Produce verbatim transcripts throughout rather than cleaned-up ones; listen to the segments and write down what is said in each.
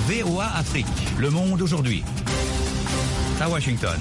V O A Afrique, Le Monde aujourd'hui. À Washington.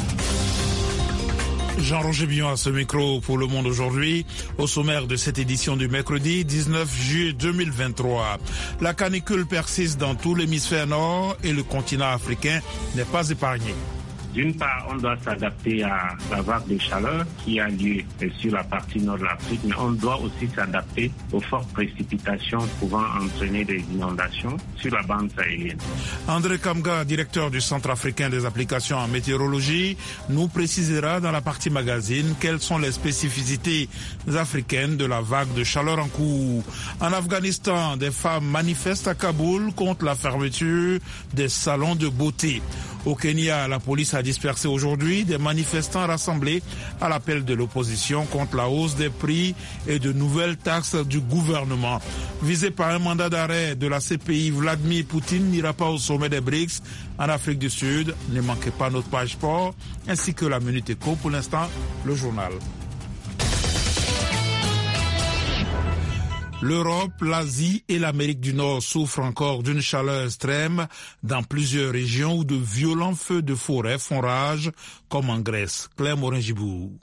Jean-Roger Billon à ce micro pour Le Monde aujourd'hui. Au sommaire de cette édition du mercredi dix-neuf juillet deux mille vingt-trois. La canicule persiste dans tout l'hémisphère nord et le continent africain n'est pas épargné. D'une part, on doit s'adapter à la vague de chaleur qui a lieu sur la partie nord de l'Afrique, mais on doit aussi s'adapter aux fortes précipitations pouvant entraîner des inondations sur la bande sahélienne. André Kamga, directeur du Centre africain des applications en météorologie, nous précisera dans la partie magazine quelles sont les spécificités africaines de la vague de chaleur en cours. En Afghanistan, des femmes manifestent à Kaboul contre la fermeture des salons de beauté. Au Kenya, la police a dispersé aujourd'hui des manifestants rassemblés à l'appel de l'opposition contre la hausse des prix et de nouvelles taxes du gouvernement. Visé par un mandat d'arrêt de la C P I, Vladimir Poutine n'ira pas au sommet des B R I C S en Afrique du Sud. Ne manquez pas notre page sport ainsi que la Minute Éco. Pour l'instant, le journal. L'Europe, l'Asie et l'Amérique du Nord souffrent encore d'une chaleur extrême dans plusieurs régions où de violents feux de forêt font rage, comme en Grèce. Claire Morin-Gibou.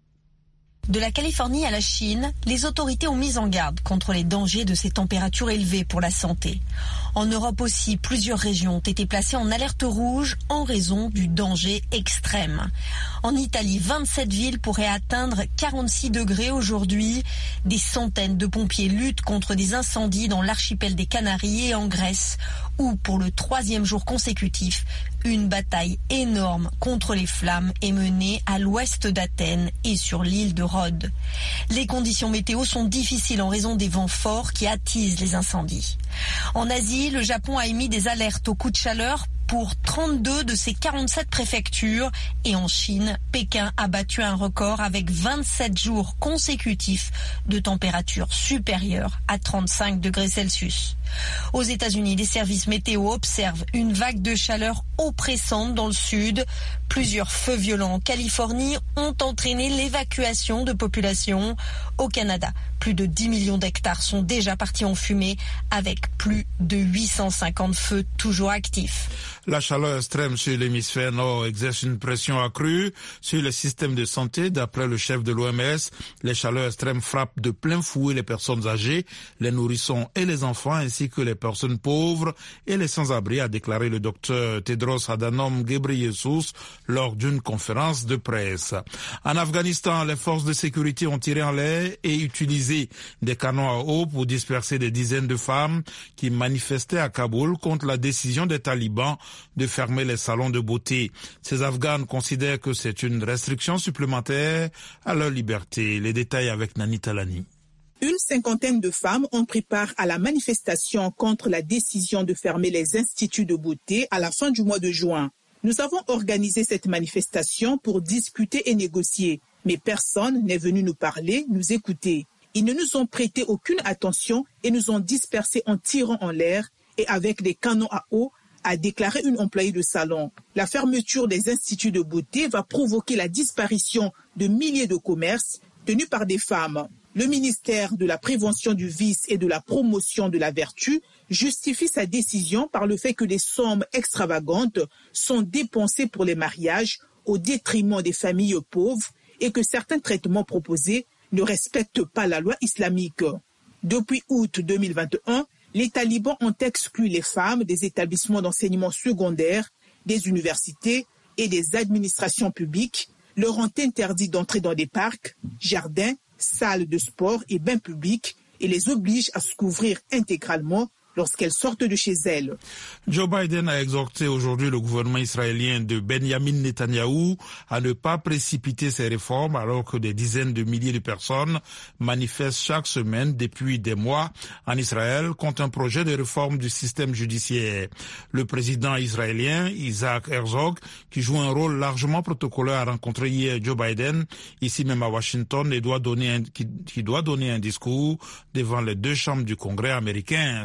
De la Californie à la Chine, les autorités ont mis en garde contre les dangers de ces températures élevées pour la santé. En Europe aussi, plusieurs régions ont été placées en alerte rouge en raison du danger extrême. En Italie, vingt-sept villes pourraient atteindre quarante-six degrés aujourd'hui. Des centaines de pompiers luttent contre des incendies dans l'archipel des Canaries et en Grèce, où pour le troisième jour consécutif, une bataille énorme contre les flammes est menée à l'ouest d'Athènes et sur l'île de Rhodes. Les conditions météo sont difficiles en raison des vents forts qui attisent les incendies. En Asie, le Japon a émis des alertes aux coups de chaleur pour trente-deux de ses quarante-sept préfectures et en Chine, Pékin a battu un record avec vingt-sept jours consécutifs de température supérieure à trente-cinq degrés Celsius. Aux États-Unis, les services météo observent une vague de chaleur oppressante dans le sud. Plusieurs feux violents en Californie ont entraîné l'évacuation de populations. Au Canada, plus de dix millions d'hectares sont déjà partis en fumée avec plus de huit cent cinquante feux toujours actifs. La chaleur extrême sur l'hémisphère nord exerce une pression accrue sur le système de santé. D'après le chef de l'O M S, les chaleurs extrêmes frappent de plein fouet les personnes âgées, les nourrissons et les enfants, ainsi que les personnes pauvres et les sans-abri, a déclaré le docteur Tedros Adhanom Ghebreyesus lors d'une conférence de presse. En Afghanistan, les forces de sécurité ont tiré en l'air et utilisé des canons à eau pour disperser des dizaines de femmes qui manifestaient à Kaboul contre la décision des talibans de fermer les salons de beauté. Ces Afghanes considèrent que c'est une restriction supplémentaire à leur liberté. Les détails avec Nani Talani. Une cinquantaine de femmes ont pris part à la manifestation contre la décision de fermer les instituts de beauté à la fin du mois de juin. Nous avons organisé cette manifestation pour discuter et négocier, mais personne n'est venu nous parler, nous écouter. Ils ne nous ont prêté aucune attention et nous ont dispersés en tirant en l'air et avec des canons à eau, a déclaré une employée de salon. La fermeture des instituts de beauté va provoquer la disparition de milliers de commerces tenus par des femmes. Le ministère de la Prévention du Vice et de la Promotion de la Vertu justifie sa décision par le fait que des sommes extravagantes sont dépensées pour les mariages au détriment des familles pauvres et que certains traitements proposés ne respectent pas la loi islamique. Depuis août deux mille vingt et un, les talibans ont exclu les femmes des établissements d'enseignement secondaire, des universités et des administrations publiques, leur ont interdit d'entrer dans des parcs, jardins, salles de sport et bains publics et les obligent à se couvrir intégralement lorsqu'elles sortent de chez elles. Joe Biden a exhorté aujourd'hui le gouvernement israélien de Benjamin Netanyahou à ne pas précipiter ses réformes alors que des dizaines de milliers de personnes manifestent chaque semaine depuis des mois en Israël contre un projet de réforme du système judiciaire. Le président israélien Isaac Herzog, qui joue un rôle largement protocolaire, a rencontré hier Joe Biden ici même à Washington et doit donner un, qui, qui doit donner un discours devant les deux chambres du Congrès américain ce mercredi.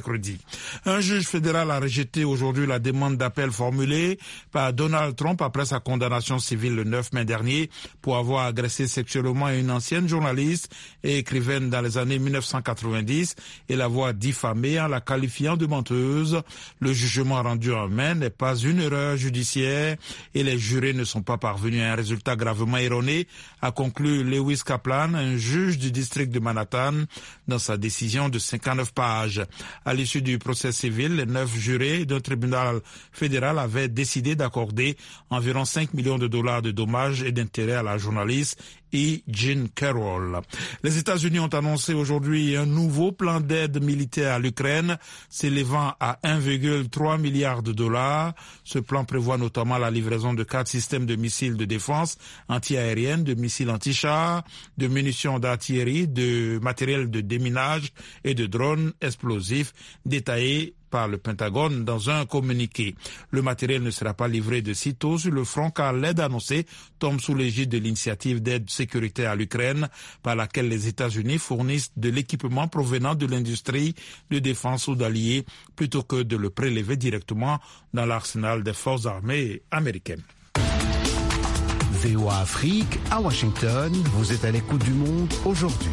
mercredi. Un juge fédéral a rejeté aujourd'hui la demande d'appel formulée par Donald Trump après sa condamnation civile le neuf mai dernier pour avoir agressé sexuellement une ancienne journaliste et écrivaine dans les années mille neuf cent quatre-vingt-dix et l'avoir diffamée en la qualifiant de menteuse. Le jugement rendu en mai n'est pas une erreur judiciaire et les jurés ne sont pas parvenus à un résultat gravement erroné, a conclu Lewis Kaplan, un juge du district de Manhattan, dans sa décision de cinquante-neuf pages. À l'issue du procès civil, les neuf jurés d'un tribunal fédéral avaient décidé d'accorder environ cinq millions de dollars de dommages et d'intérêts à la journaliste E. Jean Carroll. Les États-Unis ont annoncé aujourd'hui un nouveau plan d'aide militaire à l'Ukraine s'élevant à un virgule trois milliard de dollars. Ce plan prévoit notamment la livraison de quatre systèmes de missiles de défense anti-aérienne, de missiles anti-chars, de munitions d'artillerie, de matériel de déminage et de drones explosifs détaillés par le Pentagone dans un communiqué. Le matériel ne sera pas livré de sitôt sur le front car l'aide annoncée tombe sous l'égide de l'initiative d'aide sécuritaire à l'Ukraine par laquelle les États-Unis fournissent de l'équipement provenant de l'industrie de défense ou d'alliés plutôt que de le prélever directement dans l'arsenal des forces armées américaines. V O A Afrique, à Washington, vous êtes à l'écoute du monde aujourd'hui.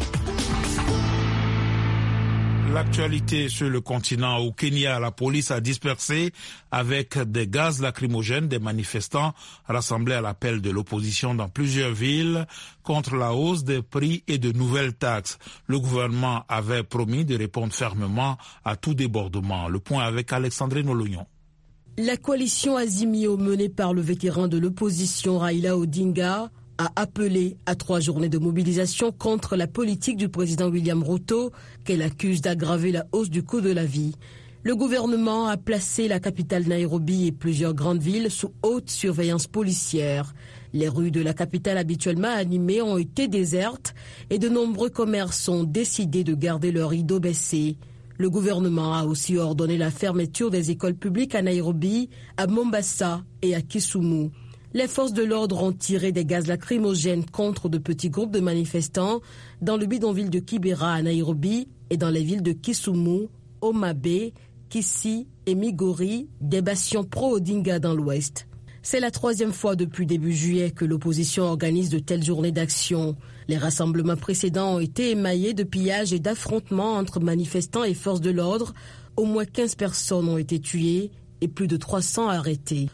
L'actualité sur le continent. Au Kenya, la police a dispersé avec des gaz lacrymogènes des manifestants rassemblés à l'appel de l'opposition dans plusieurs villes contre la hausse des prix et de nouvelles taxes. Le gouvernement avait promis de répondre fermement à tout débordement. Le point avec Alexandrine Olognon. La coalition Azimio menée par le vétéran de l'opposition Raila Odinga a appelé à trois journées de mobilisation contre la politique du président William Ruto, qu'elle accuse d'aggraver la hausse du coût de la vie. Le gouvernement a placé la capitale Nairobi et plusieurs grandes villes sous haute surveillance policière. Les rues de la capitale habituellement animées ont été désertes et de nombreux commerces ont décidé de garder leurs rideaux baissés. Le gouvernement a aussi ordonné la fermeture des écoles publiques à Nairobi, à Mombasa et à Kisumu. Les forces de l'ordre ont tiré des gaz lacrymogènes contre de petits groupes de manifestants dans le bidonville de Kibera à Nairobi et dans les villes de Kisumu, Homa-Bay, Kisii et Migori, des bastions pro-Odinga dans l'ouest. C'est la troisième fois depuis début juillet que l'opposition organise de telles journées d'action. Les rassemblements précédents ont été émaillés de pillages et d'affrontements entre manifestants et forces de l'ordre. Au moins quinze personnes ont été tuées et plus de trois cents arrêtées.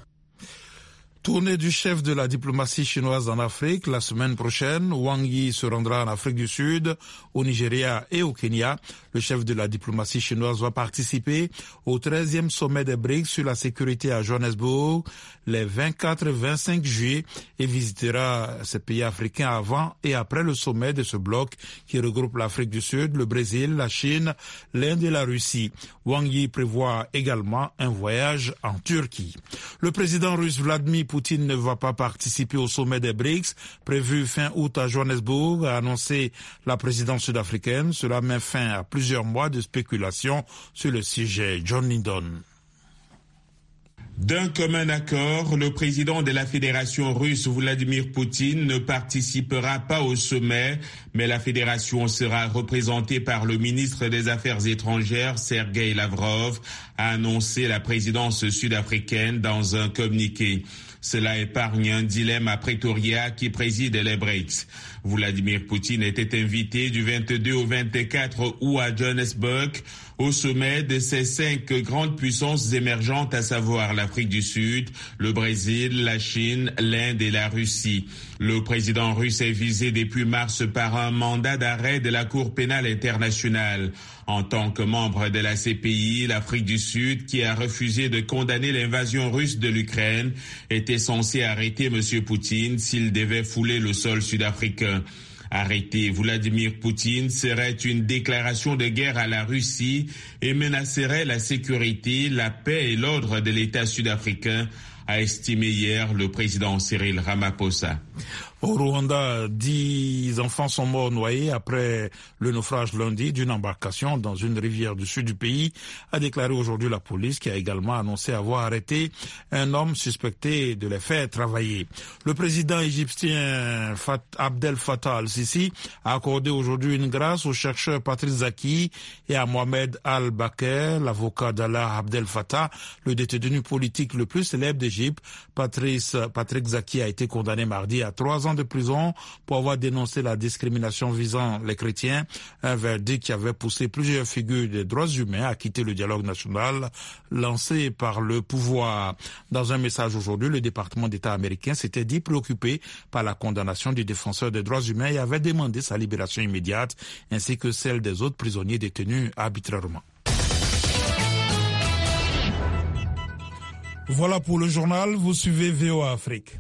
Tournée du chef de la diplomatie chinoise en Afrique. La semaine prochaine, Wang Yi se rendra en Afrique du Sud, au Nigeria et au Kenya. Le chef de la diplomatie chinoise va participer au treizième sommet des B R I C S sur la sécurité à Johannesburg les vingt-quatre et vingt-cinq juillet et visitera ces pays africains avant et après le sommet de ce bloc qui regroupe l'Afrique du Sud, le Brésil, la Chine, l'Inde et la Russie. Wang Yi prévoit également un voyage en Turquie. Le président russe Vladimir Poutine ne va pas participer au sommet des B R I C S prévu fin août à Johannesburg, a annoncé la présidence sud-africaine. Cela met fin à plusieurs mois de spéculation sur le sujet. John Lindon. D'un commun accord, le président de la Fédération russe Vladimir Poutine ne participera pas au sommet, mais la fédération sera représentée par le ministre des Affaires étrangères Sergei Lavrov, a annoncé la présidence sud-africaine dans un communiqué. Cela épargne un dilemme à Pretoria qui préside les B R I C S. Vladimir Poutine était invité du vingt-deux au vingt-quatre août à Johannesburg au sommet de ces cinq grandes puissances émergentes, à savoir l'Afrique du Sud, le Brésil, la Chine, l'Inde et la Russie. Le président russe est visé depuis mars par un mandat d'arrêt de la Cour pénale internationale. En tant que membre de la C P I, l'Afrique du Sud, qui a refusé de condamner l'invasion russe de l'Ukraine, était censé arrêter M. Poutine s'il devait fouler le sol sud-africain. Arrêter Vladimir Poutine serait une déclaration de guerre à la Russie et menacerait la sécurité, la paix et l'ordre de l'État sud-africain, a estimé hier le président Cyril Ramaphosa. Au Rwanda, dix enfants sont morts noyés après le naufrage lundi d'une embarcation dans une rivière du sud du pays, a déclaré aujourd'hui la police, qui a également annoncé avoir arrêté un homme suspecté de les faire travailler. Le président égyptien Fat Abdel Fattah al-Sisi a accordé aujourd'hui une grâce au chercheur Patrice Zaki et à Mohamed Al-Bakr, l'avocat d'Allah Abdel Fattah, le détenu politique le plus célèbre d'Égypte. Patrice, Patrick Zaki a été condamné mardi à trois ans de prison pour avoir dénoncé la discrimination visant les chrétiens, un verdict qui avait poussé plusieurs figures des droits humains à quitter le dialogue national lancé par le pouvoir. Dans un message aujourd'hui, le département d'État américain s'était dit préoccupé par la condamnation du défenseur des droits humains et avait demandé sa libération immédiate ainsi que celle des autres prisonniers détenus arbitrairement. Voilà pour le journal, vous suivez V O A Afrique.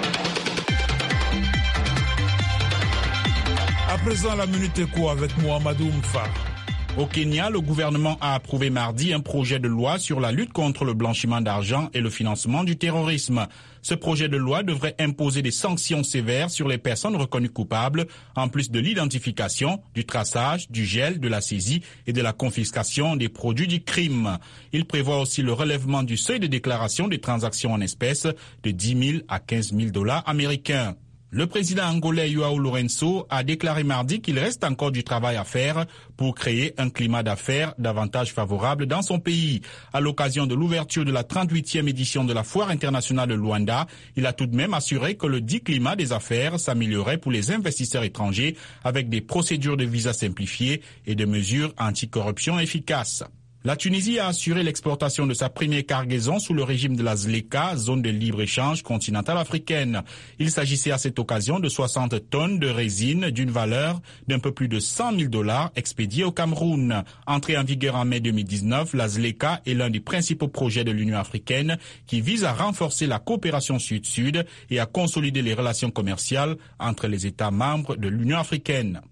À présent, la Minute Éco avec Mohamedou Mfa. Au Kenya, le gouvernement a approuvé mardi un projet de loi sur la lutte contre le blanchiment d'argent et le financement du terrorisme. Ce projet de loi devrait imposer des sanctions sévères sur les personnes reconnues coupables, en plus de l'identification, du traçage, du gel, de la saisie et de la confiscation des produits du crime. Il prévoit aussi le relèvement du seuil de déclaration des transactions en espèces de dix mille à quinze mille dollars américains. Le président angolais João Lourenço a déclaré mardi qu'il reste encore du travail à faire pour créer un climat d'affaires davantage favorable dans son pays. À l'occasion de l'ouverture de la trente-huitième édition de la Foire internationale de Luanda, il a tout de même assuré que le dit climat des affaires s'améliorerait pour les investisseurs étrangers avec des procédures de visa simplifiées et des mesures anticorruption efficaces. La Tunisie a assuré l'exportation de sa première cargaison sous le régime de la ZLECA, zone de libre-échange continentale africaine. Il s'agissait à cette occasion de soixante tonnes de résine d'une valeur d'un peu plus de cent mille dollars expédiées au Cameroun. Entrée en vigueur en mai deux mille dix-neuf, la ZLECA est l'un des principaux projets de l'Union africaine qui vise à renforcer la coopération sud-sud et à consolider les relations commerciales entre les États membres de l'Union africaine.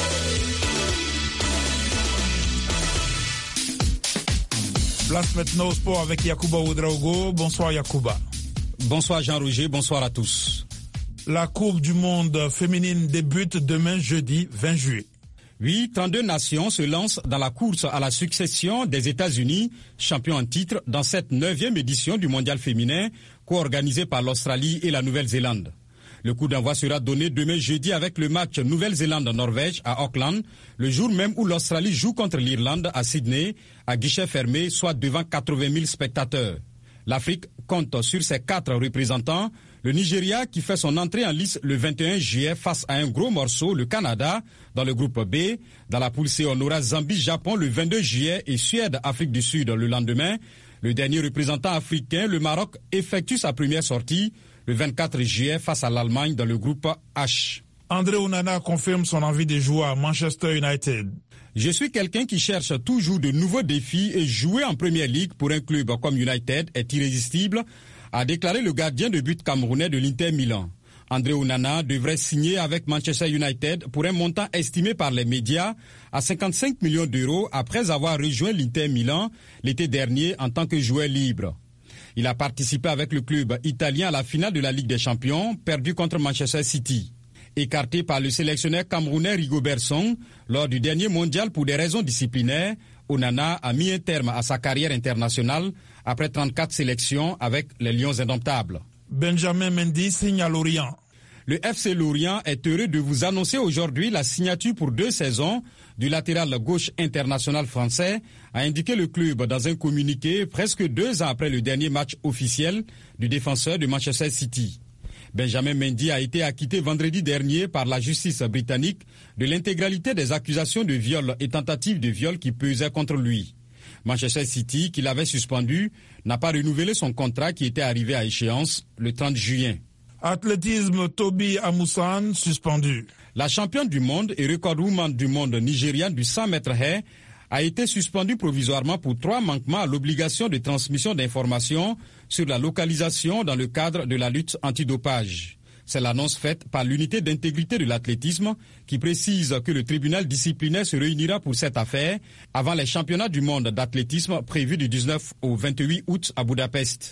Place maintenant au sport avec Yacouba Ouedraogo. Bonsoir Yacouba. Bonsoir Jean-Roger, bonsoir à tous. La Coupe du monde féminine débute demain jeudi vingt juillet. Oui, trente-deux nations se lancent dans la course à la succession des États-Unis, champions en titre dans cette neuvième édition du mondial féminin, co-organisée par l'Australie et la Nouvelle-Zélande. Le coup d'envoi sera donné demain jeudi avec le match Nouvelle-Zélande-Norvège à Auckland, le jour même où l'Australie joue contre l'Irlande à Sydney, à guichet fermé, soit devant quatre-vingt mille spectateurs. L'Afrique compte sur ses quatre représentants. Le Nigeria qui fait son entrée en lice le vingt et un juillet face à un gros morceau, le Canada, dans le groupe B. Dans la poule C, on aura Zambie-Japon le vingt-deux juillet et Suède-Afrique du Sud le lendemain. Le dernier représentant africain, le Maroc, effectue sa première sortie le vingt-quatre juillet face à l'Allemagne dans le groupe H. André Onana confirme son envie de jouer à Manchester United. Je suis quelqu'un qui cherche toujours de nouveaux défis et jouer en Premier League pour un club comme United est irrésistible, a déclaré le gardien de but camerounais de l'Inter Milan. André Onana devrait signer avec Manchester United pour un montant estimé par les médias à cinquante-cinq millions d'euros après avoir rejoint l'Inter Milan l'été dernier en tant que joueur libre. Il a participé avec le club italien à la finale de la Ligue des Champions, perdue contre Manchester City. Écarté par le sélectionneur camerounais Rigobert Song lors du dernier mondial pour des raisons disciplinaires, Onana a mis un terme à sa carrière internationale après trente-quatre sélections avec les Lions indomptables. Benjamin Mendy signe à Lorient. Le F C Lorient est heureux de vous annoncer aujourd'hui la signature pour deux saisons du latéral gauche international français, a indiqué le club dans un communiqué presque deux ans après le dernier match officiel du défenseur de Manchester City. Benjamin Mendy a été acquitté vendredi dernier par la justice britannique de l'intégralité des accusations de viol et tentatives de viol qui pesaient contre lui. Manchester City, qui l'avait suspendu, n'a pas renouvelé son contrat qui était arrivé à échéance le trente juin. Athlétisme, Toby Amusan, suspendu. La championne du monde et recordwoman du monde nigériane du cent mètres haies a été suspendue provisoirement pour trois manquements à l'obligation de transmission d'informations sur la localisation dans le cadre de la lutte antidopage. C'est l'annonce faite par l'unité d'intégrité de l'athlétisme qui précise que le tribunal disciplinaire se réunira pour cette affaire avant les championnats du monde d'athlétisme prévus du dix-neuf au vingt-huit août à Budapest.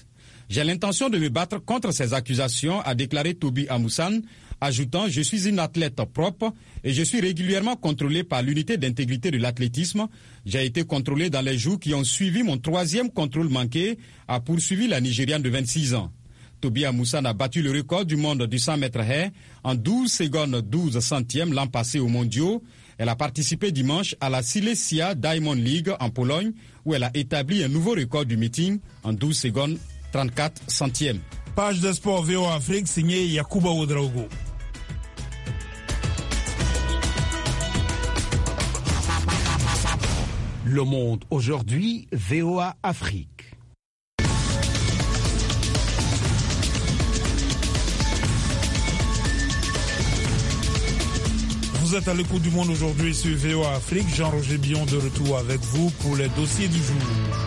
J'ai l'intention de me battre contre ces accusations, a déclaré Toby Amusan, ajoutant « Je suis une athlète propre et je suis régulièrement contrôlé par l'unité d'intégrité de l'athlétisme. J'ai été contrôlé dans les jours qui ont suivi mon troisième contrôle manqué », a poursuivi la Nigériane de vingt-six ans. Toby Amusan a battu le record du monde du cent mètres haies en douze secondes douze centièmes l'an passé aux mondiaux. Elle a participé dimanche à la Silesia Diamond League en Pologne où elle a établi un nouveau record du meeting en douze secondes trente-quatre centièmes. Page de sport V O A Afrique signée Yacouba Ouedraogo. Le Monde aujourd'hui, V O A Afrique. Vous êtes à l'écoute du Monde aujourd'hui sur V O A Afrique. Jean-Roger Billon de retour avec vous pour les dossiers du jour.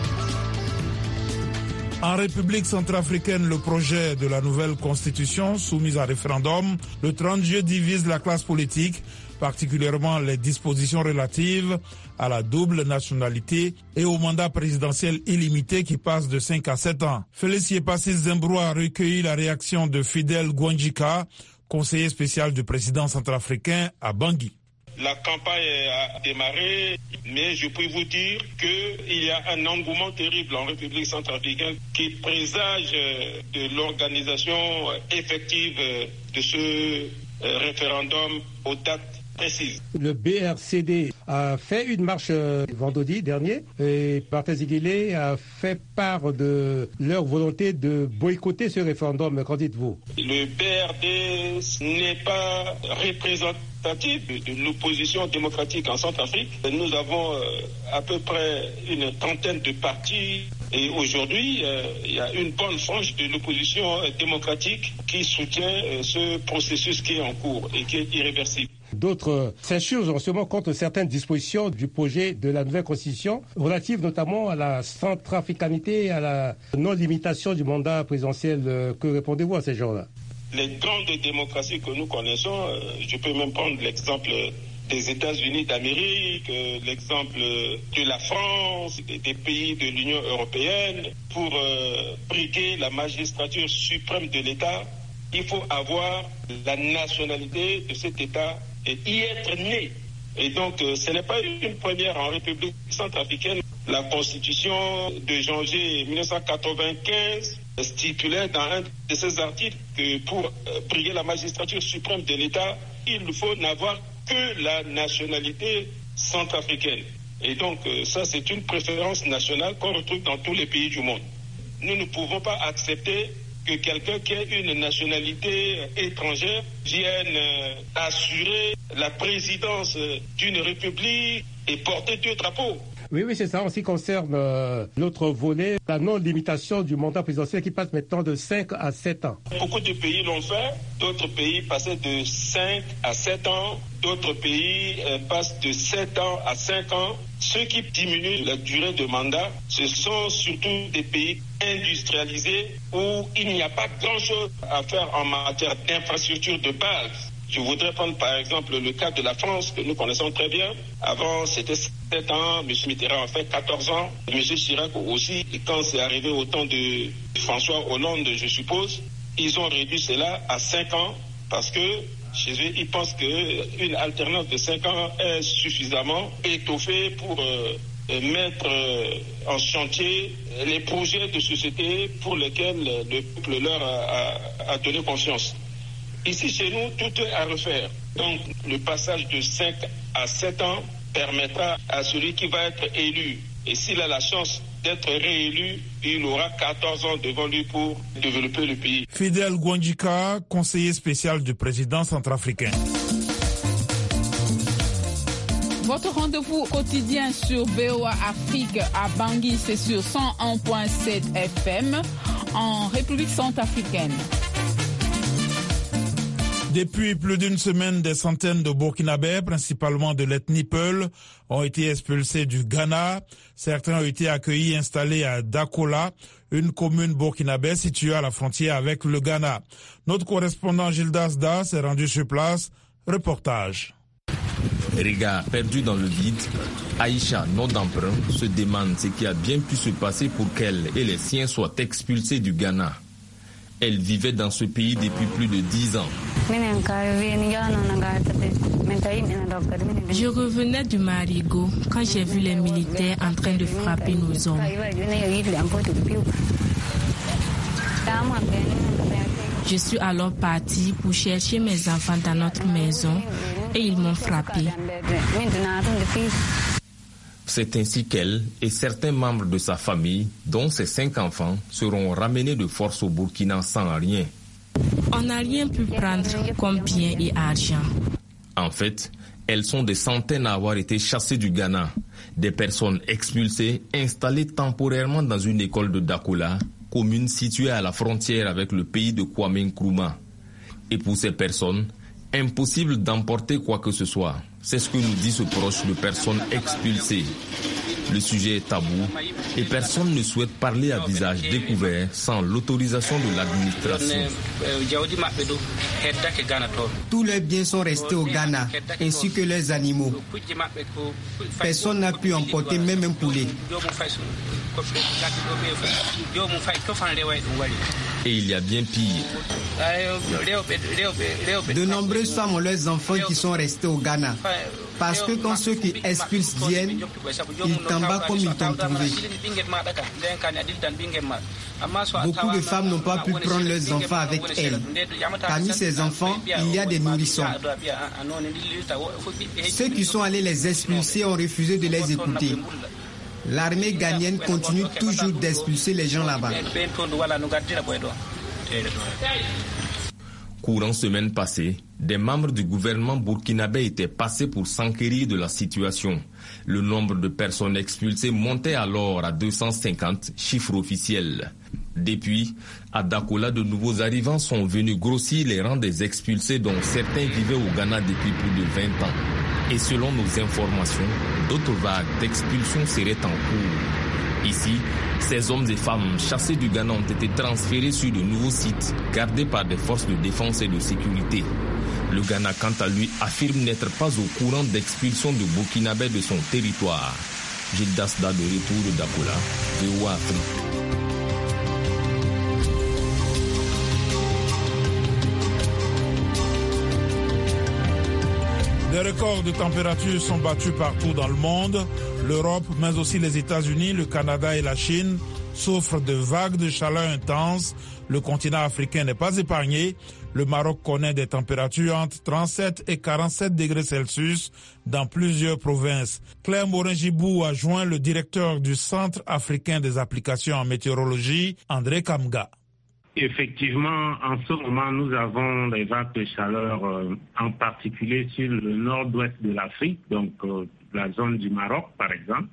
En République centrafricaine, le projet de la nouvelle constitution soumise à référendum le trente juillet divise la classe politique, particulièrement les dispositions relatives à la double nationalité et au mandat présidentiel illimité qui passe de cinq à sept ans. Félix Yepassi Zembro a recueilli la réaction de Fidel Gwanjika, conseiller spécial du président centrafricain à Bangui. La campagne a démarré, mais je peux vous dire qu'il y a un engouement terrible en République centrafricaine qui présage de l'organisation effective de ce référendum aux dates précises. Le B R C D a fait une marche vendredi dernier et Barthez Guillet a fait part de leur volonté de boycotter ce référendum. Qu'en dites-vous? Le B R D n'est pas représenté de l'opposition démocratique en Centrafrique. Nous avons euh, à peu près une trentaine de partis et aujourd'hui, euh, il y a une bonne frange de l'opposition démocratique qui soutient euh, ce processus qui est en cours et qui est irréversible. D'autres s'insurgent en ce moment contre certaines dispositions du projet de la nouvelle constitution, relatives notamment à la centrafricanité et à la non-limitation du mandat présidentiel. Que répondez-vous à ces gens-là? Les grandes démocraties que nous connaissons, euh, je peux même prendre l'exemple des États-Unis d'Amérique, euh, l'exemple de la France, des, des pays de l'Union européenne, pour euh, briguer la magistrature suprême de l'État, il faut avoir la nationalité de cet État et y être né. Et donc, euh, ce n'est pas une première en République centrafricaine. La Constitution de janvier mille neuf cent quatre-vingt-quinze stipulait dans un de ses articles que pour euh, briguer la magistrature suprême de l'État, il faut n'avoir que la nationalité centrafricaine. Et donc, euh, ça, c'est une préférence nationale qu'on retrouve dans tous les pays du monde. Nous ne pouvons pas accepter que quelqu'un qui ait une nationalité étrangère vienne euh, assurer la présidence d'une république et porter deux drapeaux. Oui, oui, c'est ça. En ce qui concerne euh, l'autre volet, la non-limitation du mandat présidentiel qui passe maintenant de cinq à sept ans. Beaucoup de pays l'ont fait. D'autres pays passaient de cinq à sept ans. D'autres pays euh, passent de sept ans à cinq ans. Ceux qui diminuent la durée de mandat, ce sont surtout des pays industrialisés où il n'y a pas grand-chose à faire en matière d'infrastructure de base. Je voudrais prendre par exemple le cas de la France que nous connaissons très bien. Avant c'était sept ans, M. Mitterrand a fait quatorze ans, M. Chirac aussi. Et quand c'est arrivé au temps de François Hollande, je suppose, ils ont réduit cela à cinq ans parce que chez eux, ils pensent qu'une alternance de cinq ans est suffisamment étoffée pour euh, mettre euh, en chantier les projets de société pour lesquels le peuple leur a, a, a donné confiance. Ici, chez nous, tout est à refaire. Donc, le passage de cinq à sept ans permettra à celui qui va être élu, et s'il a la chance d'être réélu, il aura quatorze ans devant lui pour développer le pays. Fidel Gwanjika, conseiller spécial du président centrafricain. Votre rendez-vous quotidien sur V O A Afrique à Bangui, c'est sur cent un virgule sept F M en République centrafricaine. Depuis plus d'une semaine, des centaines de Burkinabés, principalement de l'ethnie Peul, ont été expulsés du Ghana. Certains ont été accueillis et installés à Dakola, une commune burkinabé située à la frontière avec le Ghana. Notre correspondant Gildas Da s'est rendu sur place. Reportage. Riga, perdu dans le vide, Aïcha, non d'emprunt, se demande ce qui a bien pu se passer pour qu'elle et les siens soient expulsés du Ghana. Elle vivait dans ce pays depuis plus de dix ans. Je revenais du Marigot quand j'ai vu les militaires en train de frapper nos hommes. Je suis alors partie pour chercher mes enfants dans notre maison et ils m'ont frappé. C'est ainsi qu'elle et certains membres de sa famille, dont ses cinq enfants, seront ramenés de force au Burkina sans rien. On n'a rien pu prendre comme biens et argent. En fait, elles sont des centaines à avoir été chassées du Ghana. Des personnes expulsées, installées temporairement dans une école de Dakola, commune située à la frontière avec le pays de Kwame Nkrumah. Et pour ces personnes, impossible d'emporter quoi que ce soit. C'est ce que nous dit ce proche de personnes expulsées. Le sujet est tabou et personne ne souhaite parler à visage découvert sans l'autorisation de l'administration. Tous leurs biens sont restés au Ghana, ainsi que leurs animaux. Personne n'a pu emporter même un poulet. Et il y a bien pire. De nombreuses femmes ont leurs enfants qui sont restés au Ghana. Parce que quand ceux qui expulsent viennent, ils t'embarquent comme ils t'ont trouvé. Beaucoup de femmes n'ont pas pu prendre leurs enfants avec elles. Parmi ces enfants, il y a des nourrissons. Ceux qui sont allés les expulser ont refusé de les écouter. L'armée ghanéenne continue toujours d'expulser les gens là-bas. Courant semaine passée, des membres du gouvernement burkinabé étaient passés pour s'enquérir de la situation. Le nombre de personnes expulsées montait alors à deux cent cinquante, chiffre officiel. Depuis, à Dakola, de nouveaux arrivants sont venus grossir les rangs des expulsés dont certains vivaient au Ghana depuis plus de vingt ans. Et selon nos informations, d'autres vagues d'expulsion seraient en cours. Ici, ces hommes et femmes chassés du Ghana ont été transférés sur de nouveaux sites gardés par des forces de défense et de sécurité. Le Ghana, quant à lui, affirme n'être pas au courant d'expulsion de Burkinabé de son territoire. Gilles Dasda de retour de Dakola, V O A Afrique. Des records de température sont battus partout dans le monde. L'Europe, mais aussi les États-Unis, le Canada et la Chine souffrent de vagues de chaleur intenses. Le continent africain n'est pas épargné. Le Maroc connaît des températures entre trente-sept et quarante-sept degrés Celsius dans plusieurs provinces. Claire Morin-Gibou a joint le directeur du Centre africain des applications en météorologie, André Kamga. Effectivement, en ce moment, nous avons des vagues de chaleur, euh, en particulier sur le nord-ouest de l'Afrique, donc euh, la zone du Maroc, par exemple,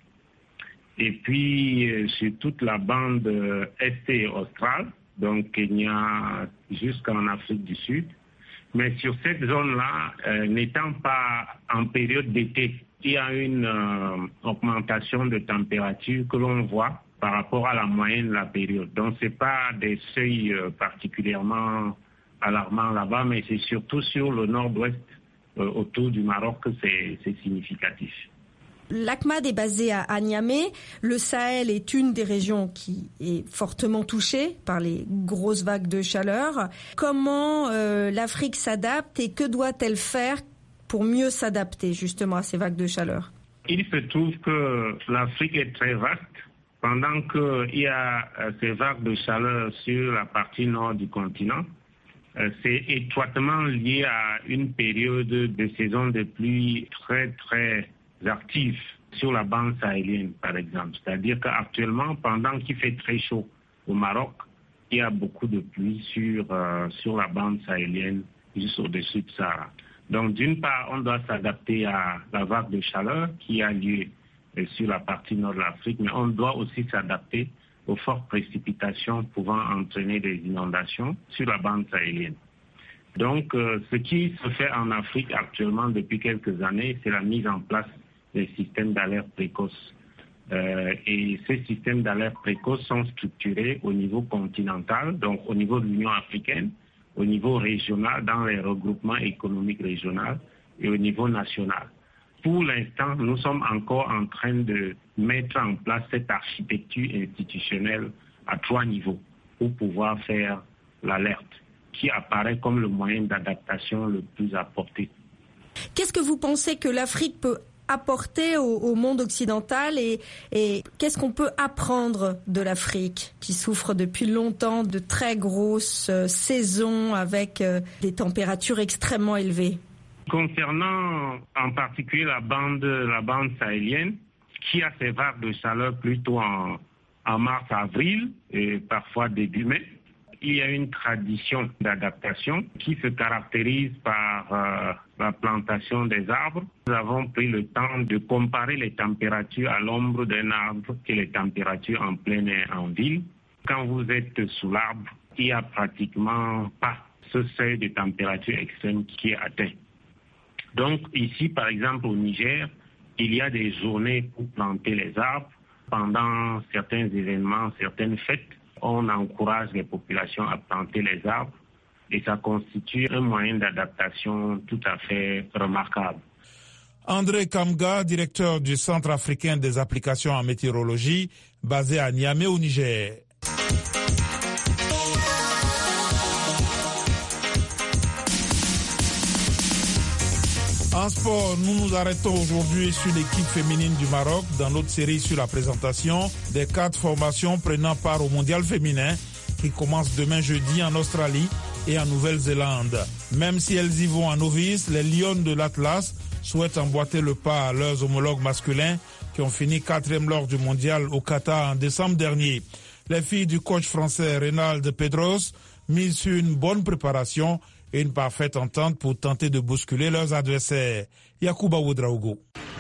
et puis euh, sur toute la bande euh, est et australe, donc Kenya jusqu'en Afrique du Sud. Mais sur cette zone-là, euh, n'étant pas en période d'été, il y a une euh, augmentation de température que l'on voit par rapport à la moyenne de la période. Donc, ce n'est pas des seuils euh, particulièrement alarmants là-bas, mais c'est surtout sur le nord-ouest, euh, autour du Maroc, que c'est, c'est significatif. L'ACMAD est basé à Niamey. Le Sahel est une des régions qui est fortement touchée par les grosses vagues de chaleur. Comment euh, l'Afrique s'adapte et que doit-elle faire pour mieux s'adapter justement à ces vagues de chaleur? Il se trouve que l'Afrique est très vaste. Pendant qu'il y a euh, ces vagues de chaleur sur la partie nord du continent, euh, c'est étroitement lié à une période de saison de pluie très, très active sur la bande sahélienne, par exemple. C'est-à-dire qu'actuellement, pendant qu'il fait très chaud au Maroc, il y a beaucoup de pluie sur, euh, sur la bande sahélienne, juste au-dessus de Sahara. Donc, d'une part, on doit s'adapter à la vague de chaleur qui a lieu sur la partie nord de l'Afrique, mais on doit aussi s'adapter aux fortes précipitations pouvant entraîner des inondations sur la bande sahélienne. Donc, euh, ce qui se fait en Afrique actuellement depuis quelques années, c'est la mise en place des systèmes d'alerte précoce. Euh, et ces systèmes d'alerte précoce sont structurés au niveau continental, donc au niveau de l'Union africaine, au niveau régional, dans les regroupements économiques régionaux et au niveau national. pour l'instant, nous sommes encore en train de mettre en place cette architecture institutionnelle à trois niveaux pour pouvoir faire l'alerte, qui apparaît comme le moyen d'adaptation le plus apporté. Qu'est-ce que vous pensez que l'Afrique peut apporter au, au monde occidental et, et qu'est-ce qu'on peut apprendre de l'Afrique qui souffre depuis longtemps de très grosses euh, saisons avec euh, des températures extrêmement élevées? Concernant en particulier la bande, la bande sahélienne, qui a ses vagues de chaleur plutôt en, en mars-avril et parfois début mai, il y a une tradition d'adaptation qui se caractérise par euh, la plantation des arbres. Nous avons pris le temps de comparer les températures à l'ombre d'un arbre et les températures en plein air en ville. Quand vous êtes sous l'arbre, il n'y a pratiquement pas ce seuil de température extrême qui est atteint. Donc ici, par exemple au Niger, il y a des journées pour planter les arbres. Pendant certains événements, certaines fêtes, on encourage les populations à planter les arbres et ça constitue un moyen d'adaptation tout à fait remarquable. André Kamga, directeur du Centre africain des applications en météorologie, basé à Niamey au Niger. En sport, nous nous arrêtons aujourd'hui sur l'équipe féminine du Maroc dans notre série sur la présentation des quatre formations prenant part au mondial féminin qui commence demain jeudi en Australie et en Nouvelle-Zélande. Même si elles y vont en novice, les Lions de l'Atlas souhaitent emboîter le pas à leurs homologues masculins qui ont fini quatrième lors du mondial au Qatar en décembre dernier. Les filles du coach français Reynald Pedros misent sur une bonne préparation et une parfaite entente pour tenter de bousculer leurs adversaires. Yacouba Ouedraogo.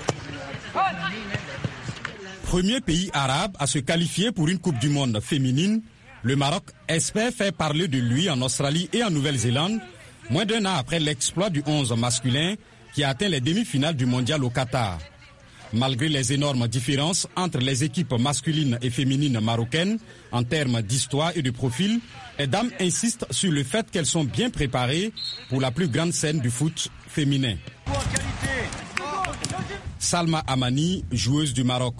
Premier pays arabe à se qualifier pour une Coupe du Monde féminine, le Maroc espère faire parler de lui en Australie et en Nouvelle-Zélande, moins d'un an après l'exploit du onze masculin qui a atteint les demi-finales du mondial au Qatar. Malgré les énormes différences entre les équipes masculines et féminines marocaines en termes d'histoire et de profil, les dames insistent sur le fait qu'elles sont bien préparées pour la plus grande scène du foot féminin. Salma Amani, joueuse du Maroc.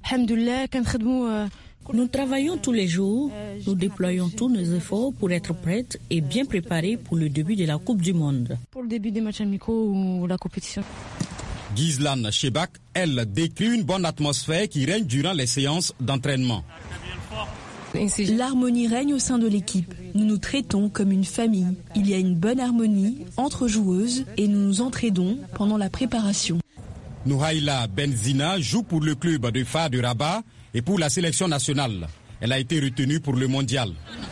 Nous travaillons tous les jours, nous déployons tous nos efforts pour être prêtes et bien préparées pour le début de la Coupe du Monde. Pour le début des matchs amicaux ou la compétition. Ghizlan Chebak, elle, décrit une bonne atmosphère qui règne durant les séances d'entraînement. L'harmonie règne au sein de l'équipe. Nous nous traitons comme une famille. Il y a une bonne harmonie entre joueuses et nous nous entraidons pendant la préparation. Nouhaïla Benzina joue pour le club de F A de Rabat et pour la sélection nationale. Elle a été retenue pour le mondial.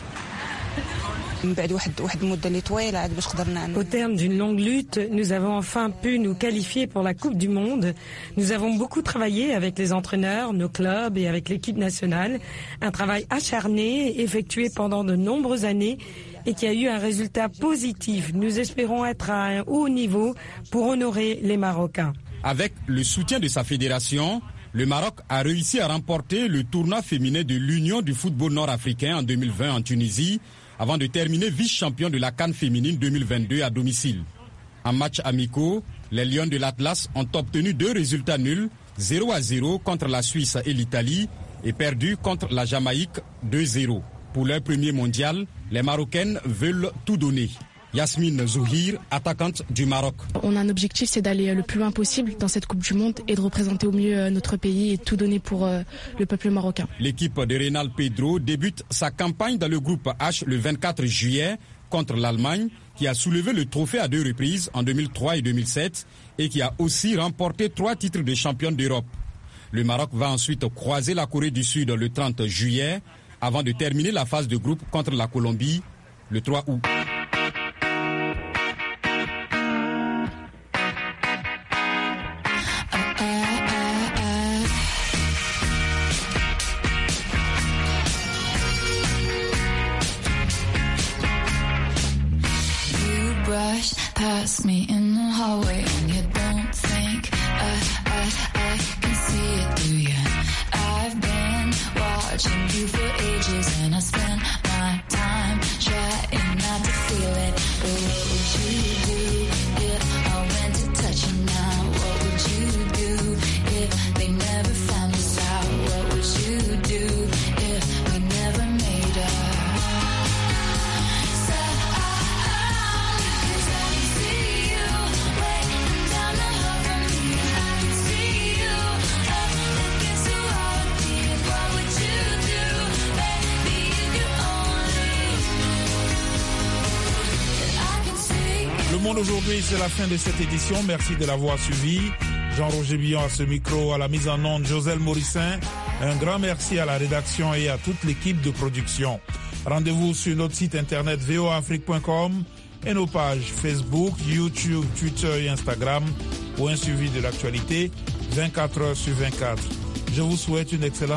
Au terme d'une longue lutte, nous avons enfin pu nous qualifier pour la Coupe du Monde. Nous avons beaucoup travaillé avec les entraîneurs, nos clubs et avec l'équipe nationale. Un travail acharné, effectué pendant de nombreuses années et qui a eu un résultat positif. Nous espérons être à un haut niveau pour honorer les Marocains. Avec le soutien de sa fédération, le Maroc a réussi à remporter le tournoi féminin de l'Union du football nord-africain en deux mille vingt en Tunisie, avant de terminer vice-champion de la CAN féminine deux mille vingt-deux à domicile. En match amicaux, les Lions de l'Atlas ont obtenu deux résultats nuls, zéro à zéro contre la Suisse et l'Italie et perdu contre la Jamaïque deux zéro. Pour leur premier mondial, les Marocaines veulent tout donner. Yasmine Zouhir, attaquante du Maroc. On a un objectif, c'est d'aller le plus loin possible dans cette Coupe du Monde et de représenter au mieux notre pays et tout donner pour le peuple marocain. L'équipe de Reynald Pedro débute sa campagne dans le groupe H le vingt-quatre juillet contre l'Allemagne, qui a soulevé le trophée à deux reprises en deux mille trois et deux mille sept et qui a aussi remporté trois titres de championne d'Europe. Le Maroc va ensuite croiser la Corée du Sud le trente juillet avant de terminer la phase de groupe contre la Colombie le trois août. Past me in the hallway and you don't think I, I, I can see it, do you? I've been watching you for ages and I spent my time trying not to feel it. But what would you do if I went to touch you now? What would you do? Monde aujourd'hui, c'est la fin de cette édition. Merci de l'avoir suivi. Jean-Roger Billon à ce micro, à la mise en onde, Joselle Morissin. Un grand merci à la rédaction et à toute l'équipe de production. Rendez-vous sur notre site internet v o a afrique point com et nos pages Facebook, YouTube, Twitter et Instagram pour un suivi de l'actualité vingt-quatre heures sur vingt-quatre. Je vous souhaite une excellente